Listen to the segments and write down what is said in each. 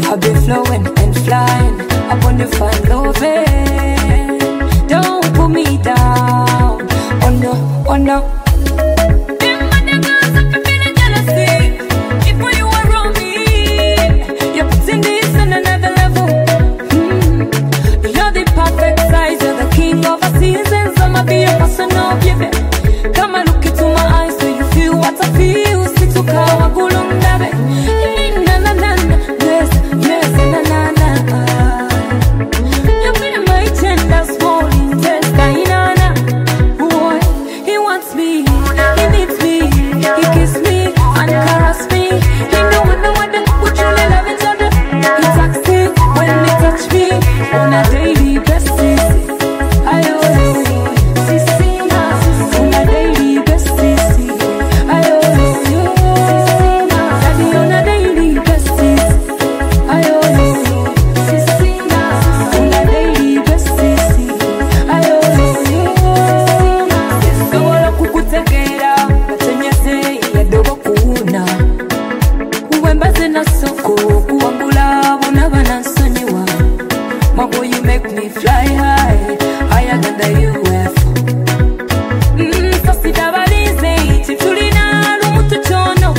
I've been flowing and flying upon the fun loving. Don't put me down. Oh no, oh no. Them other girls have been feeling jealousy. If when you are around me, you're putting this on another level. You're the perfect size. You're the king of a season. So I'ma be your personal baby. Come and look into my eyes so you feel what I feel. Sit to kawa gulundabe. Na na na na. Yes, yes, na na na. You feel my tender small intestine. Boy, he wants me, he needs me, he kiss me and caress me. He know what we truly love each other. He talks it when he touch me on a daily basis. Ayo, sissy, on a daily basis. Ayo, daddy on a daily basis. Ayo, sissy, on a daily basis. Ayo, sobola kukutegera batenyeze yadobo kuuna uwembaze na soko kuwangula bona banansonyiwa. My boy, you make me fly high, higher than the UFO. Sasidabalize titulina lumutu chono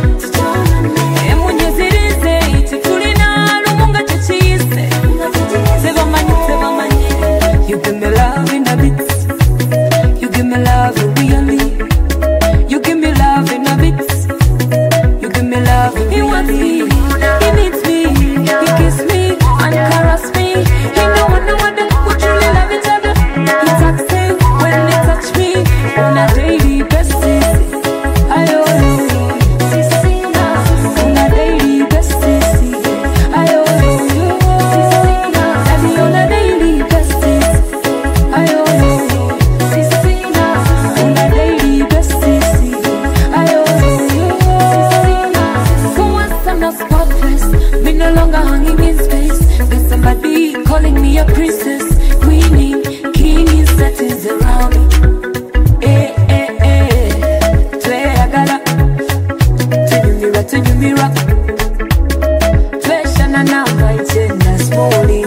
emunyezirize titulina lumunga chichise. Sebamanyi. You give me love in a bit. You give me love really. You give me love in a bit. You give me love. He wants me, he needs me, he kiss me and caress me. He know what we truly love each other. He talks it when he touch me on a daily basis. Ayo, sissy, on a daily basis. Ayo, daddy on a daily basis. Ayo, sissy, on a daily basis. Ayo, for once I'm not spotless. Me no longer hanging in space. There's somebody calling me a princess, queenie, king is settings around me. Tweyagala, tunyumira, tweshana na my tender small.